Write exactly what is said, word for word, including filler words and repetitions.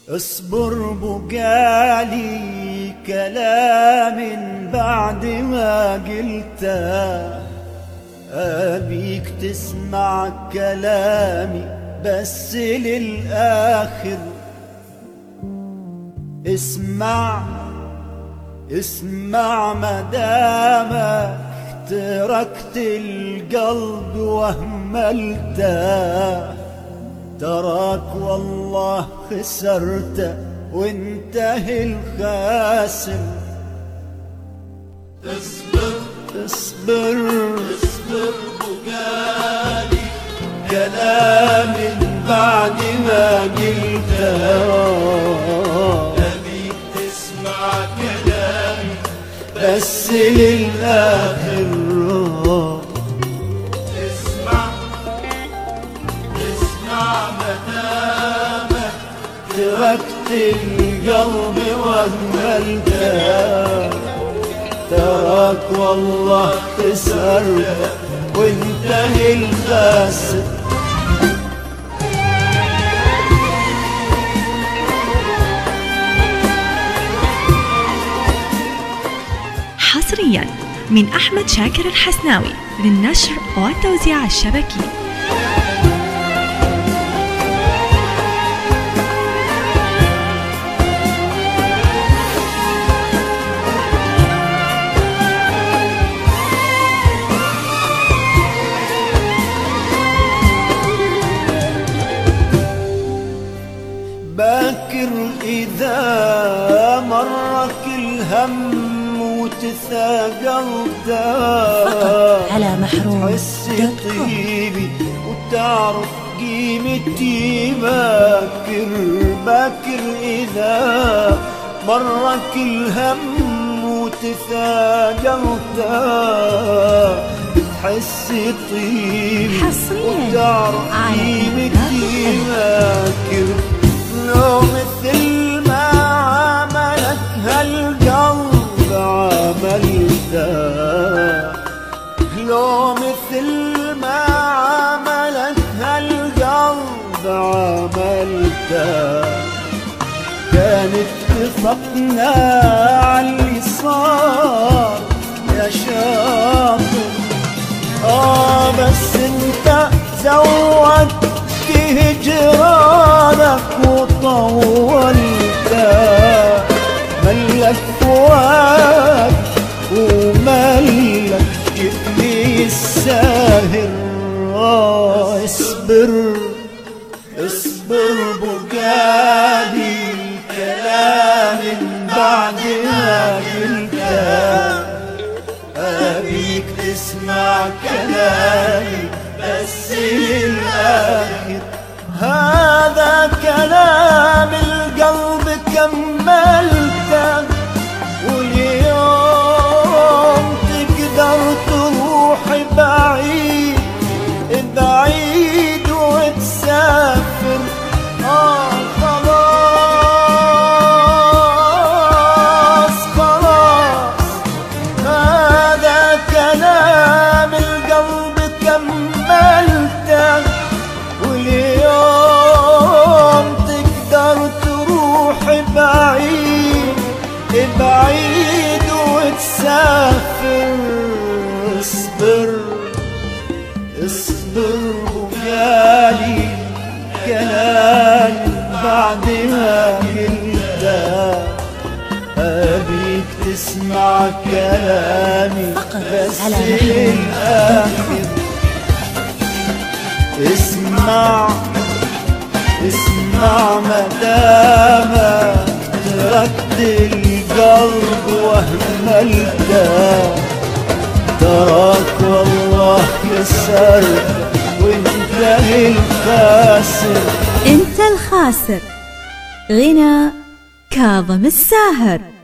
اصبر بقالي كلام بعد ما قلته، أبيك تسمع كلامي بس للآخر. اسمع اسمع مدامك تركت القلب واهملته، تراك والله خسرته وانتهي الخاسر. اصبر اصبر اصبر بقالي كلام بعد ما قلته، أبيك تسمع كلامي بس للآخر. اسمع اسمع مدامك تركت القلب واهملته، تراك والله خسرته وانتهي الخاسر. حصريا من أحمد شاكر الحسناوي للنشر والتوزيع الشبكي. باكر إذا مرك الهم وتثاقلت على محروم تحس طيبي وتعرف قيمتي. باكر باكر إذا مرك الهم وتثاقلت تحس طيبي وتعرف قيمتي. باكر لو مثل ما عملك هالقلب عملته، لو مثل ما عملك هالقلب عملته، كانت تفقنا عاللي صار يا شاطر. آه بس انت زودت هجرانك وطولت، ملك فؤاد وملك جفني الساهر. آه اصبر اصبر بقالي كلام بعد ما قلته، أبيك تسمع كلامي بس للآخر. هذا كلام القلب كملته، واليوم تقدر تروح بعيد بعيد وتسافر. آه خلاص خلاص هذا كلام القلب كملته، واليوم تقدر تروح بعيد بعيد وتسافر. اصبر اصبر وقالي كلام بعد ما قلته، أبيك تسمع كلامي بس للآخر. اسمع اسمع مدامك تركت القلب واهملته، تراك والله خسرت وانتهي الخاسر. انت الخاسر. غنى كاظم الساهر.